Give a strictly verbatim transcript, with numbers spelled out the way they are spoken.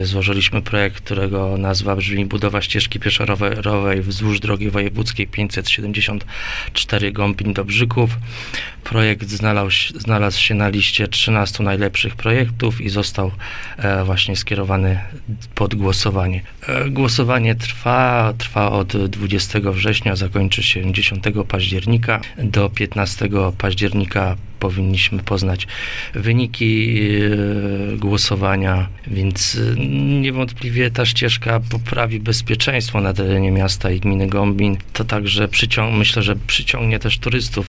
Złożyliśmy projekt, którego nazwa brzmi Budowa ścieżki pieszo-rowerowej wzdłuż drogi wojewódzkiej pięćset siedemdziesiąt cztery Gąbin do Brzyków. Projekt znalazł, znalazł się na liście trzynastu najlepszych projektów i został e, właśnie skierowany pod głosowanie. E, głosowanie trwa, trwa od dwudziestego września, zakończy się dziesiątego października. Do piętnastego października powinniśmy poznać wyniki e, głosowania, więc e, niewątpliwie ta ścieżka poprawi bezpieczeństwo na terenie miasta i gminy Gąbin. To także przycią- myślę, że przyciągnie też turystów